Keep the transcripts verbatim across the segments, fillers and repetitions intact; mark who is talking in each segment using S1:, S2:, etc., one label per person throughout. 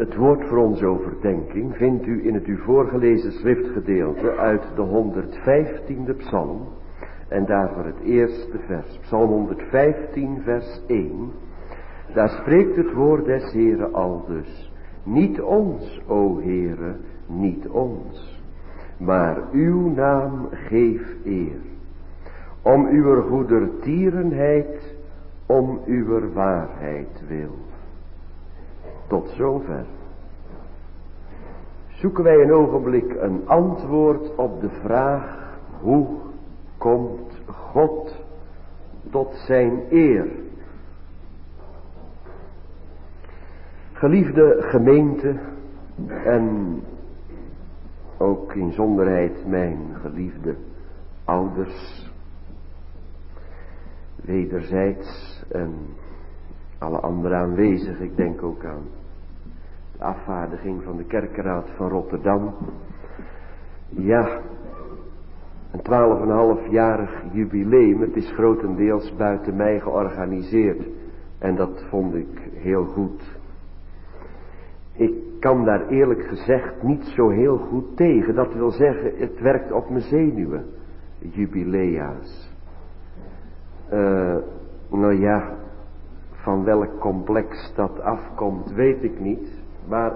S1: Het woord voor onze overdenking vindt u in het u voorgelezen schriftgedeelte uit de honderdvijftiende psalm. En daarvoor het eerste vers, psalm honderdvijftien vers één. Daar spreekt het woord des Heeren aldus. Niet ons, o Heere, niet ons, maar uw naam geef eer. Om uw goedertierenheid, om uw waarheid wil. Tot zover. Zoeken wij een ogenblik een antwoord op de vraag: hoe komt God tot zijn eer? Geliefde gemeente en ook in zonderheid mijn geliefde ouders, wederzijds en alle andere aanwezigen, ik denk ook aan de afvaardiging van de kerkenraad van Rotterdam. Ja, een twaalf en een halfjarig jubileum, het is grotendeels buiten mij georganiseerd en dat vond ik heel goed. Ik kan daar eerlijk gezegd niet zo heel goed tegen, dat wil zeggen, het werkt op mijn zenuwen, jubilea's. Uh, nou ja, van welk complex dat afkomt, weet ik niet. Maar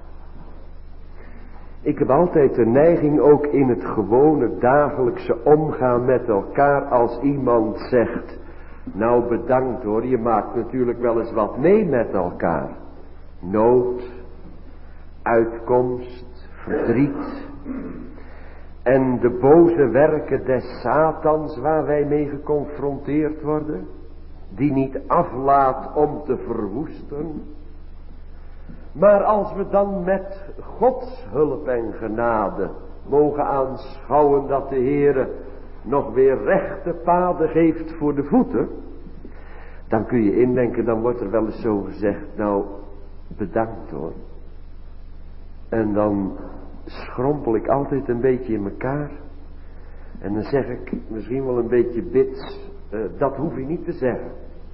S1: ik heb altijd de neiging, ook in het gewone dagelijkse omgaan met elkaar, als iemand zegt: nou bedankt hoor, je maakt natuurlijk wel eens wat mee met elkaar. Nood, uitkomst, verdriet en de boze werken des Satans waar wij mee geconfronteerd worden, die niet aflaat om te verwoesten. Maar als we dan met Gods hulp en genade mogen aanschouwen dat de Heere nog weer rechte paden geeft voor de voeten, dan kun je indenken, dan wordt er wel eens zo gezegd: nou bedankt hoor. En dan schrompel ik altijd een beetje in elkaar. En dan zeg ik misschien wel een beetje bits, uh, dat hoef je niet te zeggen.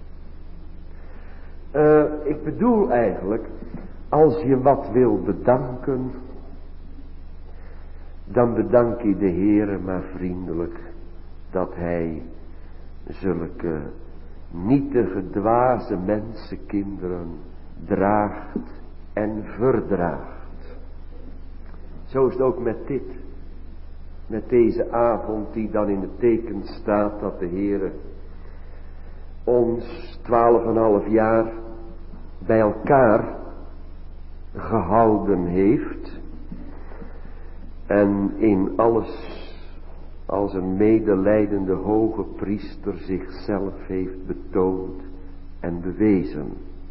S1: Uh, ik bedoel eigenlijk, als je wat wil bedanken, dan bedank je de Heere maar vriendelijk dat hij zulke nietige, dwaze mensenkinderen draagt en verdraagt. Zo is het ook met dit. Met deze avond die dan in het teken staat dat de Heere ons twaalf en een half jaar bij elkaar gehouden heeft. En in alles als een medelijdende hoge priester zichzelf heeft betoond en bewezen.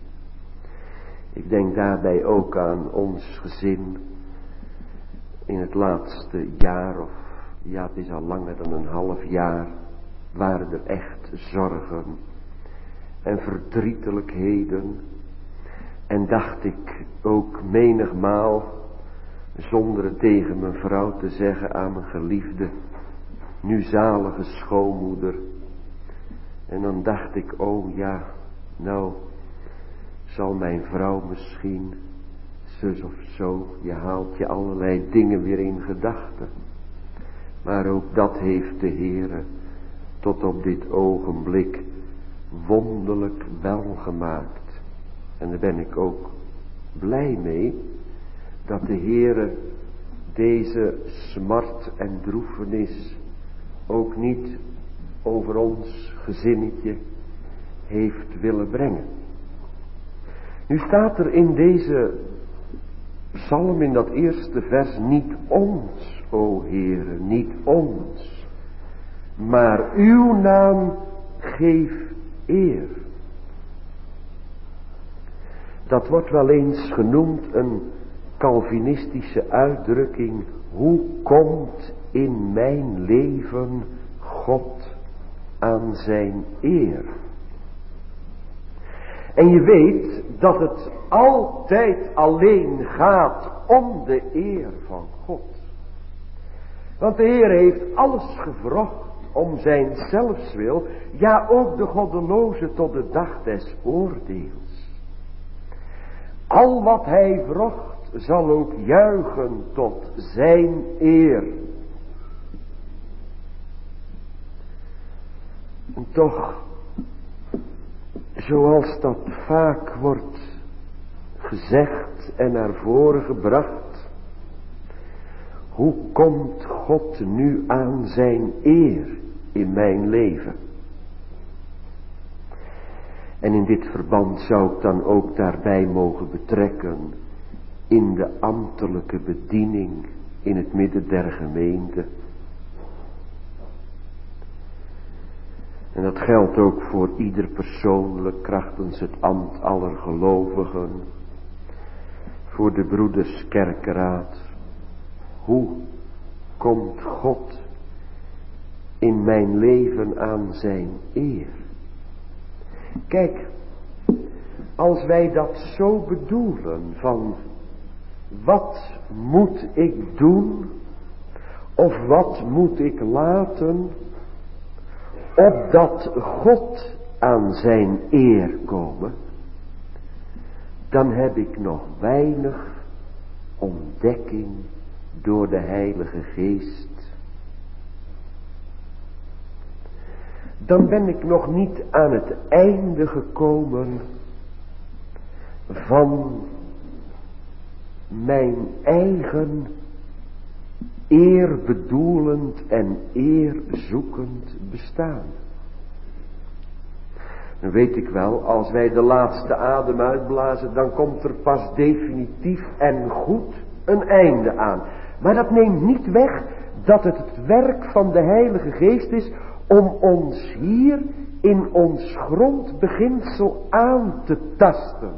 S1: Ik denk daarbij ook aan ons gezin. In het laatste jaar, of ja, het is al langer dan een half jaar, waren er echt zorgen en verdrietelijkheden. En dacht ik ook menigmaal, zonder het tegen mijn vrouw te zeggen, aan mijn geliefde, nu zalige schoonmoeder. En dan dacht ik, oh ja, nou zal mijn vrouw misschien zus of zo, je haalt je allerlei dingen weer in gedachten. Maar ook dat heeft de Heere tot op dit ogenblik wonderlijk welgemaakt. En daar ben ik ook blij mee, dat de Heere deze smart en droefenis ook niet over ons gezinnetje heeft willen brengen. Nu staat er in deze psalm, in dat eerste vers, niet ons, o Heere, niet ons, maar uw naam geef eer. Dat wordt wel eens genoemd een Calvinistische uitdrukking: hoe komt in mijn leven God aan zijn eer? En je weet dat het altijd alleen gaat om de eer van God. Want de Heer heeft alles gewrocht om zijn zelfswil, ja ook de goddeloze tot de dag des oordeels. Al wat hij wrocht zal ook juichen tot zijn eer. En toch, zoals dat vaak wordt gezegd en naar voren gebracht, hoe komt God nu aan zijn eer in mijn leven? En in dit verband zou ik dan ook daarbij mogen betrekken in de ambtelijke bediening in het midden der gemeente. En dat geldt ook voor ieder persoonlijk krachtens het ambt aller gelovigen, voor de broeders kerkeraad. Hoe komt God in mijn leven aan zijn eer? Kijk, als wij dat zo bedoelen van wat moet ik doen of wat moet ik laten opdat God aan zijn eer komen, dan heb ik nog weinig ontdekking door de Heilige Geest. Dan ben ik nog niet aan het einde gekomen van mijn eigen eerbedoelend en eerzoekend bestaan. Dan weet ik wel, als wij de laatste adem uitblazen, dan komt er pas definitief en goed een einde aan. Maar dat neemt niet weg dat het het werk van de Heilige Geest is om ons hier in ons grondbeginsel aan te tasten.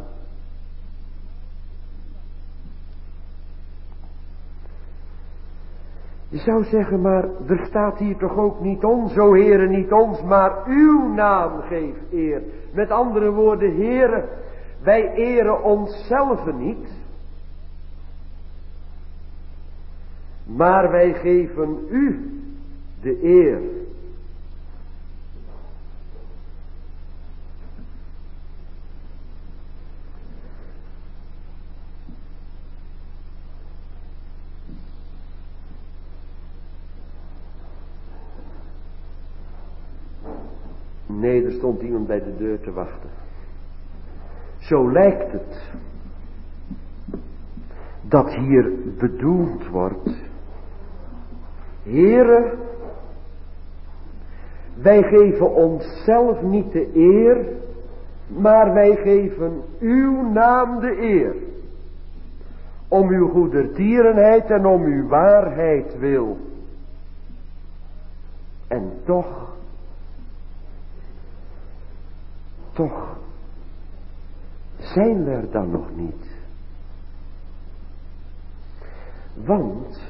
S1: Je zou zeggen, maar er staat hier toch ook niet ons, o Heere, niet ons, maar uw naam geef eer. Met andere woorden, Heere, wij eren onszelf niet, maar wij geven u de eer. Nee, er stond iemand bij de deur te wachten. Zo lijkt het dat hier bedoeld wordt: Heere, wij geven onszelf niet de eer, maar wij geven uw naam de eer. Om uw goedertierenheid en om uw waarheid wil. En toch, toch zijn we er dan nog niet. Want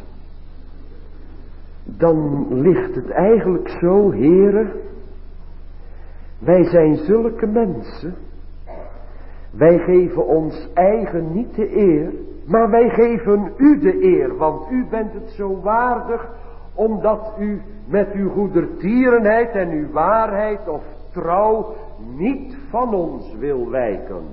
S1: dan ligt het eigenlijk zo, Heere, wij zijn zulke mensen, wij geven ons eigen niet de eer, maar wij geven u de eer, want u bent het zo waardig, omdat u met uw goedertierenheid en uw waarheid of trouw niet van ons wil wijken.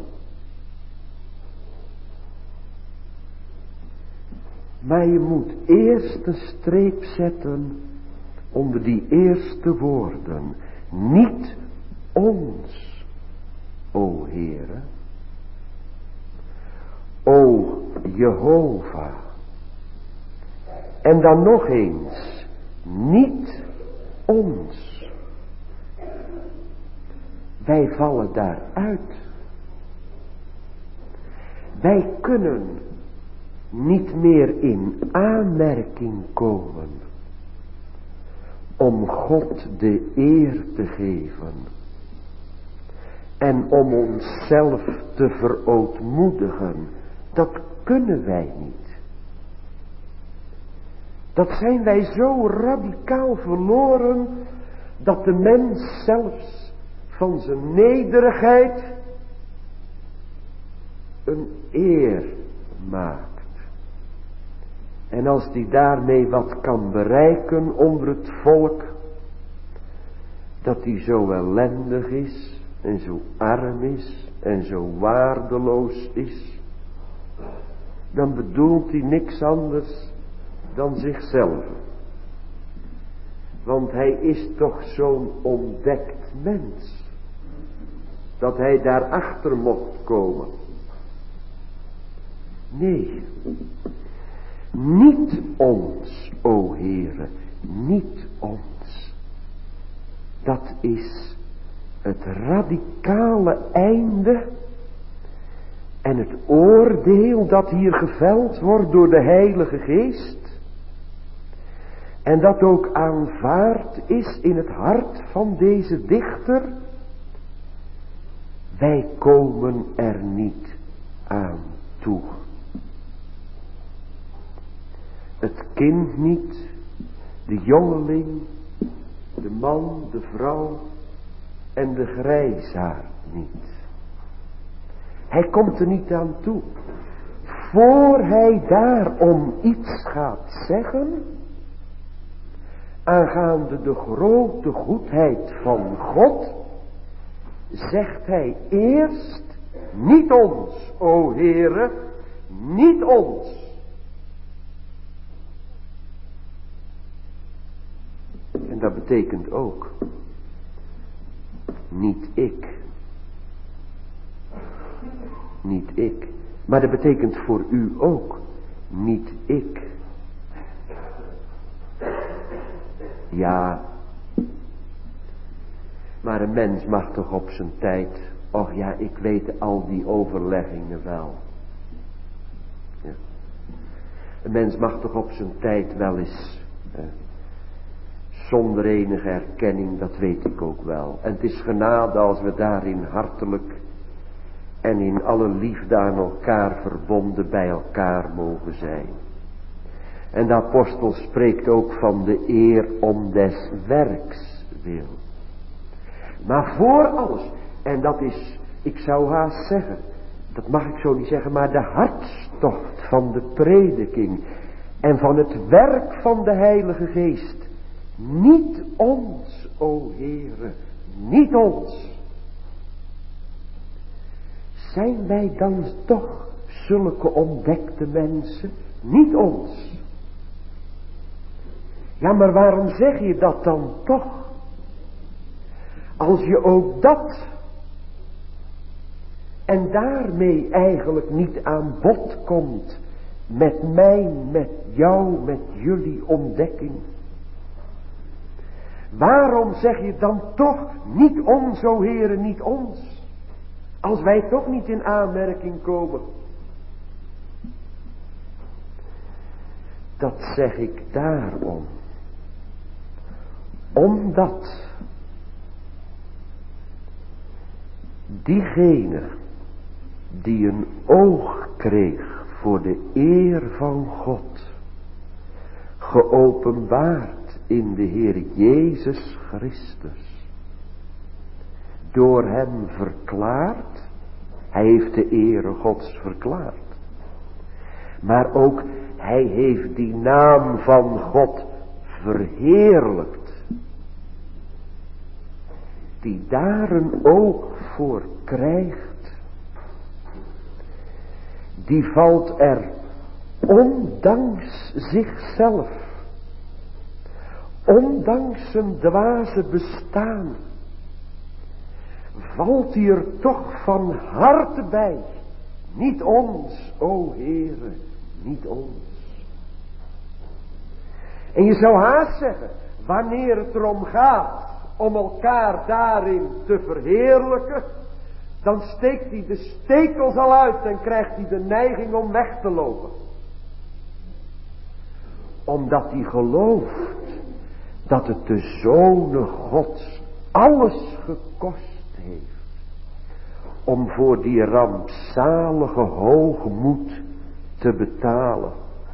S1: Maar je moet eerst een streep zetten onder die eerste woorden. Niet ons, o Heere. O Jehovah. En dan nog eens. Niet ons. Wij vallen daaruit. Wij kunnen niet meer in aanmerking komen om God de eer te geven en om onszelf te verootmoedigen. Dat kunnen wij niet. Dat zijn wij zo radicaal verloren dat de mens zelfs van zijn nederigheid een eer maakt. En als die daarmee wat kan bereiken onder het volk, dat die zo ellendig is en zo arm is en zo waardeloos is, dan bedoelt hij niks anders dan zichzelf. Want hij is toch zo'n ontdekt mens, dat hij daarachter mocht komen. Nee, niet ons, o Heere, niet ons. Dat is het radicale einde en het oordeel dat hier geveld wordt door de Heilige Geest. En dat ook aanvaard is in het hart van deze dichter. Wij komen er niet aan toe. Het kind niet, de jongeling, de man, de vrouw en de grijsaard niet. Hij komt er niet aan toe. Voor hij daarom iets gaat zeggen, aangaande de grote goedheid van God, zegt hij eerst, niet ons, o Heere, niet ons. En dat betekent ook, niet ik. Niet ik. Maar dat betekent voor u ook, niet ik. Ja, maar een mens mag toch op zijn tijd, och ja, ik weet al die overleggingen wel. Ja. Een mens mag toch op zijn tijd wel eens, eh, zonder enige erkenning, dat weet ik ook wel. En het is genade als we daarin hartelijk en in alle liefde aan elkaar verbonden bij elkaar mogen zijn. En de apostel spreekt ook van de eer om des werks wil. Maar voor alles, en dat is, ik zou haast zeggen, dat mag ik zo niet zeggen, maar de hartstocht van de prediking en van het werk van de Heilige Geest. Niet ons, o Heere, niet ons. Zijn wij dan toch zulke ontdekte mensen? Niet ons. Ja, maar waarom zeg je dat dan toch? Als je ook dat en daarmee eigenlijk niet aan bod komt met mijn, met jou, met jullie ontdekking. Waarom zeg je dan toch niet ons, o Heere, niet ons? Als wij toch niet in aanmerking komen. Dat zeg ik daarom. Omdat diegene die een oog kreeg voor de eer van God, geopenbaard in de Heer Jezus Christus, door hem verklaard, hij heeft de ere Gods verklaard, maar ook hij heeft die naam van God verheerlijkt, die daar een oog voor krijgt, die valt er ondanks zichzelf, ondanks zijn dwaze bestaan, valt hij er toch van harte bij. Niet ons, o Heere, niet ons. En je zou haast zeggen, wanneer het erom gaat om elkaar daarin te verheerlijken, dan steekt hij de stekels al uit en krijgt hij de neiging om weg te lopen. Omdat hij gelooft dat het de Zonen Gods alles gekost heeft om voor die rampzalige hoogmoed te betalen.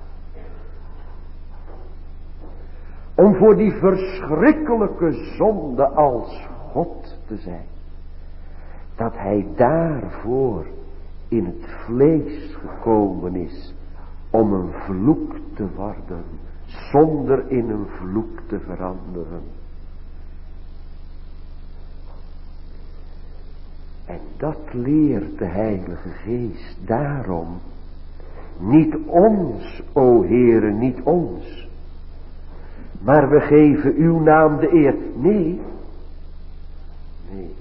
S1: Om voor die verschrikkelijke zonde als God te zijn. Dat hij daarvoor in het vlees gekomen is om een vloek te worden, zonder in een vloek te veranderen. En dat leert de Heilige Geest. Daarom Niet ons, o Heere, niet ons. Maar we geven uw naam de eer. Nee. Nee.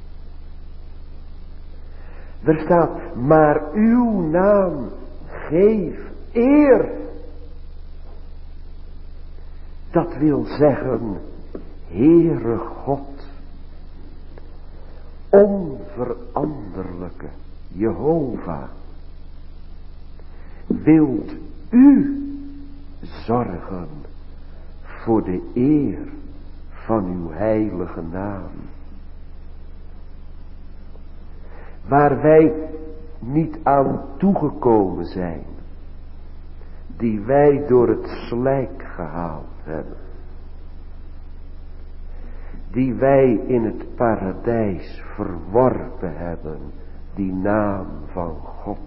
S1: Er staat, maar uw naam geef eer. Dat wil zeggen, Heere God, onveranderlijke Jehovah, wilt u zorgen voor de eer van uw heilige naam. Waar wij niet aan toegekomen zijn, die wij door het slijk gehaald hebben, die wij in het paradijs verworpen hebben, die naam van God.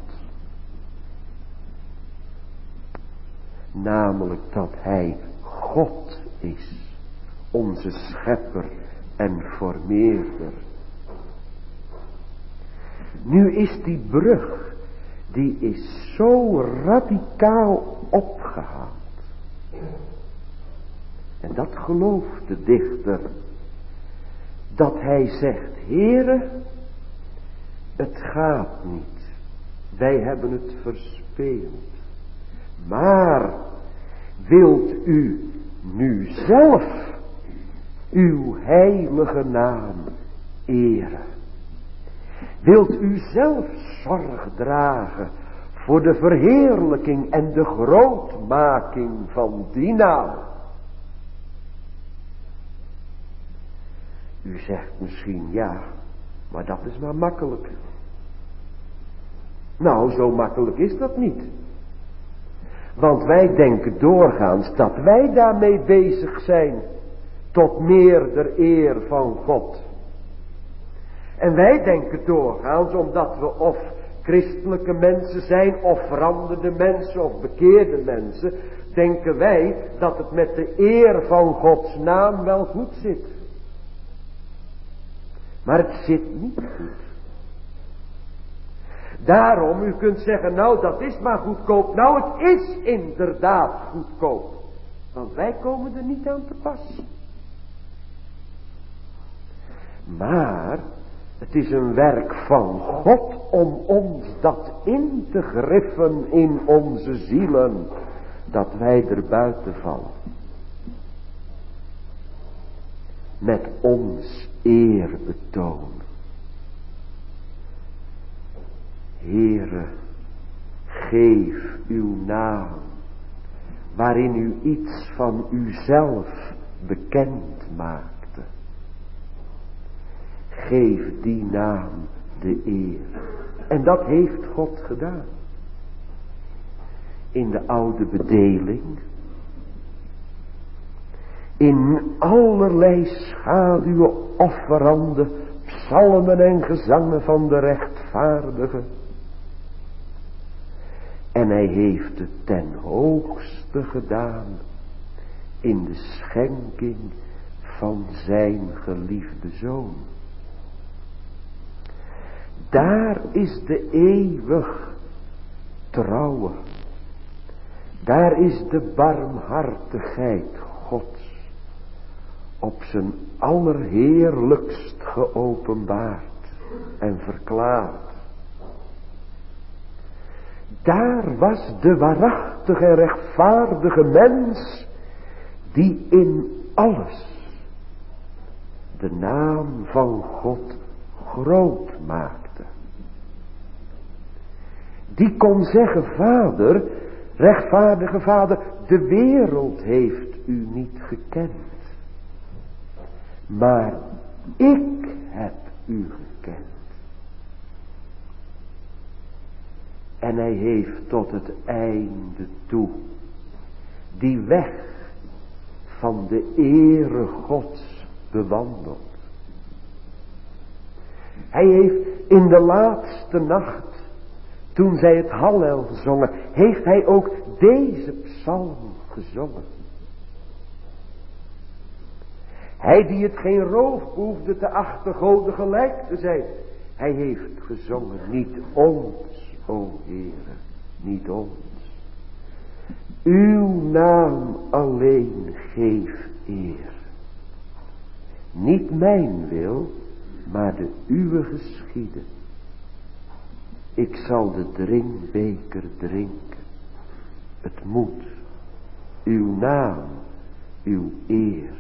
S1: Namelijk dat Hij God is, onze schepper en formeerder. Nu is die brug, die is zo radicaal opgehaald. En dat gelooft de dichter, dat hij zegt, Heere, het gaat niet, wij hebben het verspeeld. Maar wilt u nu zelf uw heilige naam eren? Wilt u zelf zorg dragen voor de verheerlijking en de grootmaking van die naam? U zegt misschien ja, maar dat is maar makkelijk. Nou, zo makkelijk is dat niet. Want wij denken doorgaans dat wij daarmee bezig zijn tot meerder eer van God. En wij denken doorgaans, omdat we of christelijke mensen zijn, of veranderde mensen, of bekeerde mensen, denken wij dat het met de eer van Gods naam wel goed zit. Maar het zit niet goed. Daarom, u kunt zeggen, nou dat is maar goedkoop. Nou, het is inderdaad goedkoop. Want wij komen er niet aan te pas. Maar het is een werk van God om ons dat in te griffen in onze zielen, dat wij er buiten vallen. Met ons eerbetoon. Heere, geef uw naam, waarin u iets van uzelf bekend maakte. Geef die naam de eer. En dat heeft God gedaan. In de oude bedeling. In allerlei schaduwen offerande psalmen en gezangen van de rechtvaardigen. En hij heeft het ten hoogste gedaan in de schenking van zijn geliefde Zoon. Daar is de eeuwig trouwe. Daar is de barmhartigheid Gods op zijn allerheerlijkst geopenbaard en verklaard. Daar was de waarachtige en rechtvaardige mens die in alles de naam van God groot maakte. Die kon zeggen, Vader, rechtvaardige Vader, de wereld heeft u niet gekend. Maar ik heb u gekend. En hij heeft tot het einde toe die weg van de ere Gods bewandeld. Hij heeft in de laatste nacht, toen zij het Hallel zongen, heeft hij ook deze psalm gezongen. Hij die het geen roof behoefde te achten goden gelijk te zijn. Hij heeft gezongen, niet ons, o Heere, niet ons. Uw naam alleen geef eer. Niet mijn wil, maar de uwe geschieden. Ik zal de drinkbeker drinken. Het moet. Uw naam, uw eer.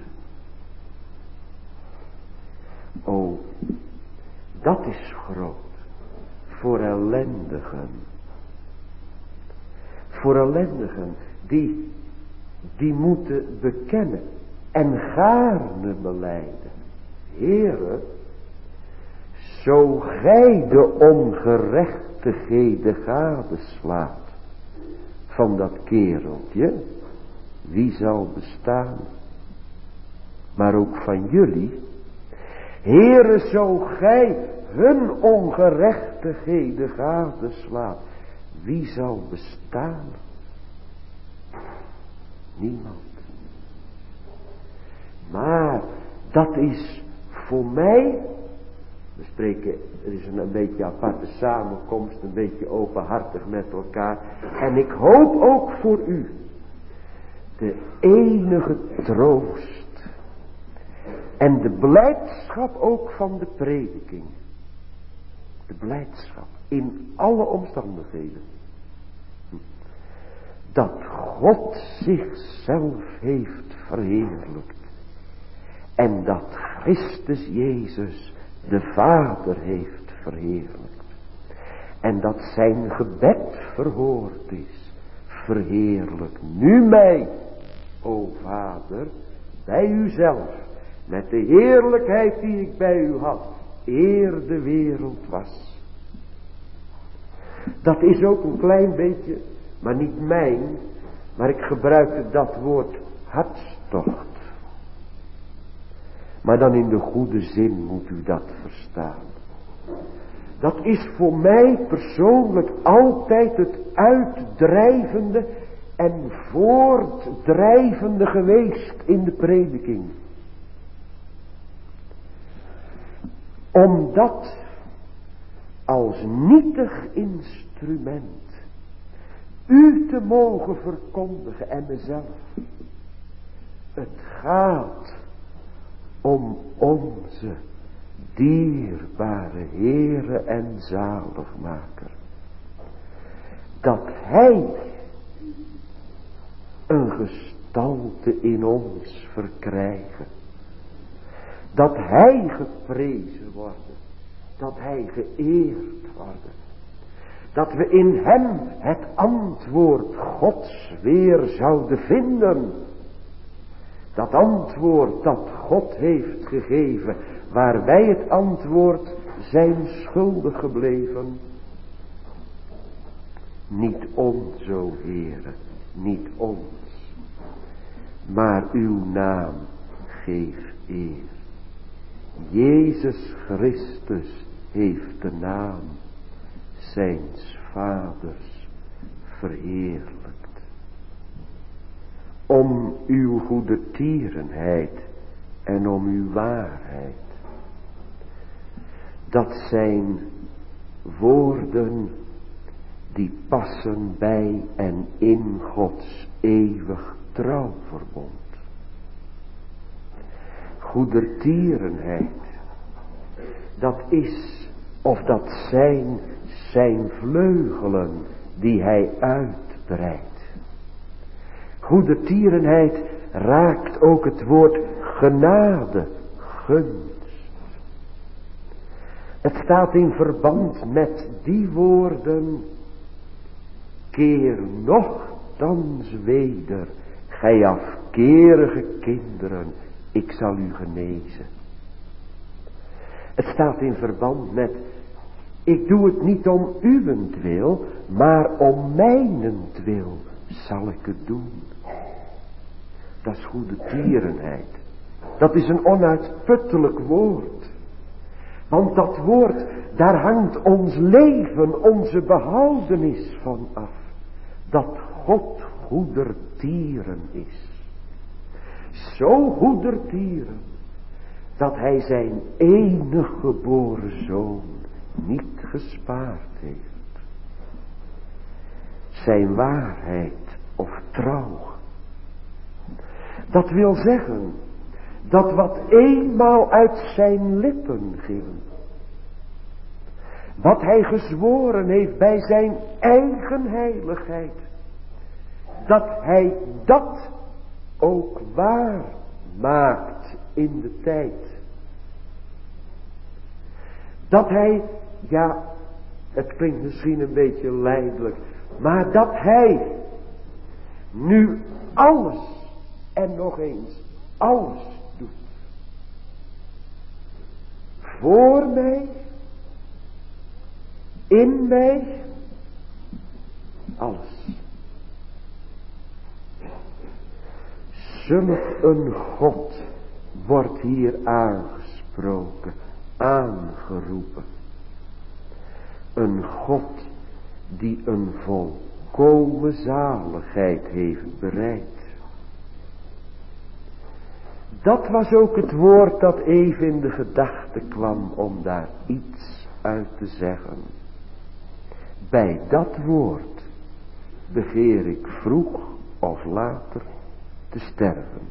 S1: O, dat is groot. Voor ellendigen. Voor ellendigen die, die moeten bekennen en gaarne belijden. Heere, zo gij de ongerechtigheden gadeslaat van dat kereltje, wie zal bestaan? Maar ook van jullie. Heere, zo gij hun ongerechtigheden gadeslaat, wie zal bestaan? Niemand. Maar dat is voor mij, we spreken, er is een, een beetje aparte samenkomst, een beetje openhartig met elkaar. En ik hoop ook voor u de enige troost en de blijdschap ook van de prediking. De blijdschap in alle omstandigheden. Dat God zichzelf heeft verheerlijkt. En dat Christus Jezus de Vader heeft verheerlijkt. En dat zijn gebed verhoord is. Verheerlijk nu mij, o Vader, bij uzelf. Met de heerlijkheid die ik bij u had, eer de wereld was. Dat is ook een klein beetje, maar niet mijn, maar ik gebruikte dat woord hartstocht. Maar dan in de goede zin moet u dat verstaan. Dat is voor mij persoonlijk altijd het uitdrijvende en voortdrijvende geweest in de prediking. Omdat als nietig instrument u te mogen verkondigen en mezelf. Het gaat om onze dierbare Heere en Zaligmaker. Dat Hij een gestalte in ons verkrijgen. Dat Hij geprezen wordt. Dat Hij geëerd wordt. Dat we in Hem het antwoord Gods weer zouden vinden. Dat antwoord dat God heeft gegeven, waar wij het antwoord zijn schuldig gebleven. Niet ons, o Heere, niet ons, maar uw naam geef eer. Jezus Christus heeft de naam zijns Vaders verheerlijkt. Om uw goedertierenheid en om uw waarheid. Dat zijn woorden die passen bij en in Gods eeuwig trouwverbond. Goedertierenheid, dat is of dat zijn zijn vleugelen die hij uitbreidt. Goedertierenheid raakt ook het woord genade, gunst. Het staat in verband met die woorden: keer nochtans weder, gij afkerige kinderen, ik zal u genezen. Het staat in verband met: ik doe het niet om uwentwil, maar om mijnentwil zal ik het doen. Dat is goedertierenheid. Dat is een onuitputtelijk woord. Want dat woord, daar hangt ons leven, onze behoudenis van af. Dat God goedertieren is. Zo goedertieren, dat hij zijn enige geboren zoon niet gespaard heeft. zijn waarheid of trouw. Dat wil zeggen, dat wat eenmaal uit zijn lippen ging, wat hij gezworen heeft bij zijn eigen heiligheid, dat hij dat ook waar maakt in de tijd. Dat hij, ja, het klinkt misschien een beetje lijdelijk, maar dat hij nu alles en nog eens alles doet. Voor mij, in mij, alles. Zulk een God wordt hier aangesproken, aangeroepen. Een God die een volkomen zaligheid heeft bereid. Dat was ook het woord dat even in de gedachte kwam om daar iets uit te zeggen. Bij dat woord begeer ik vroeg of later te sterven.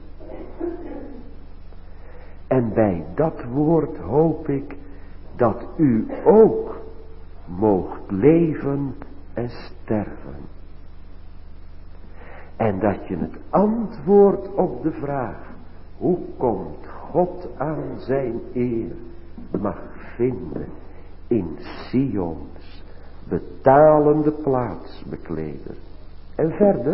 S1: En bij dat woord hoop ik dat u ook moogt leven en sterven. En dat je het antwoord op de vraag, hoe komt God aan zijn eer, mag vinden in Sions betalende plaatsbekleder. En verder?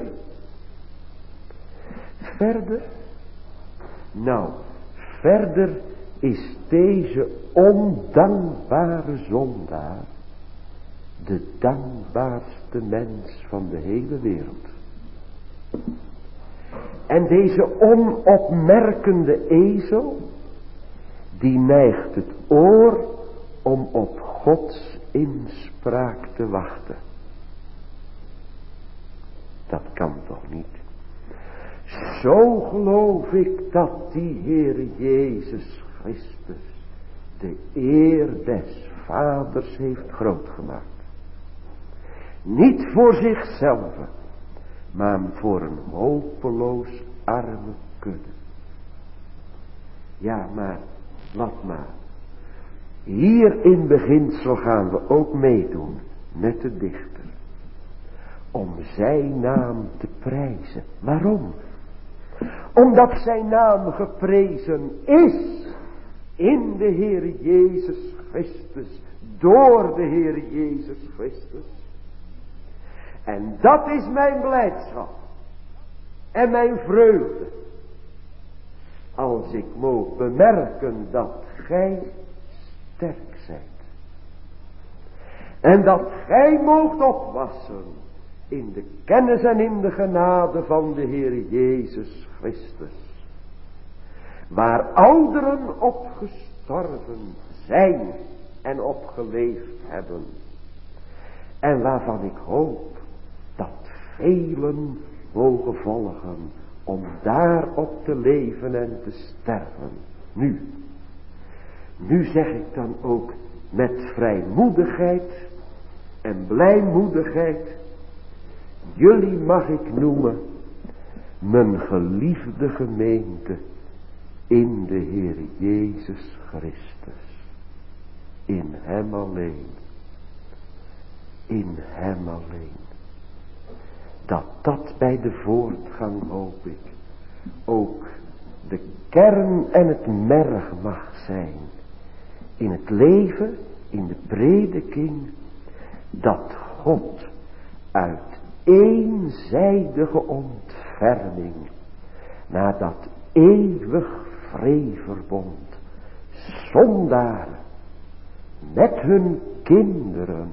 S1: Verder? Nou, verder is deze ondankbare zondaar de dankbaarste mens van de hele wereld. En deze onopmerkende ezel, die neigt het oor om op Gods inspraak te wachten. Dat kan toch niet? Zo geloof ik dat die Heere Jezus Christus de eer des Vaders heeft grootgemaakt. Niet voor zichzelf, maar voor een hopeloos arme kudde. Ja, maar wat maar. Hier in beginsel gaan we ook meedoen met de dichter. Om zijn naam te prijzen. Waarom? Omdat zijn naam geprezen is in de Heer Jezus Christus. Door de Heer Jezus Christus. En dat is mijn blijdschap. En mijn vreugde. Als ik moog bemerken dat gij sterk zijt. En dat gij moogt opwassen in de kennis en in de genade van de Heer Jezus Christus. Waar ouderen op gestorven zijn en opgeleefd hebben. En waarvan ik hoop dat velen mogen volgen om daarop te leven en te sterven. Nu, nu zeg ik dan ook met vrijmoedigheid en blijmoedigheid, jullie mag ik noemen mijn geliefde gemeente in de Heer Jezus Christus. In hem alleen. In hem alleen. Dat dat bij de voortgang, hoop ik, ook de kern en het merg mag zijn. In het leven, in de prediking, dat God uit eenzijdige ontferming naar dat eeuwig vreeverbond zondaren met hun kinderen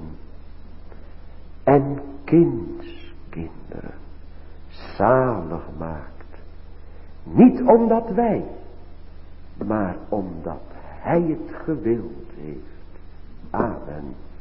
S1: en kindskinderen zalig maakt. Niet omdat wij, maar omdat hij het gewild heeft. Amen.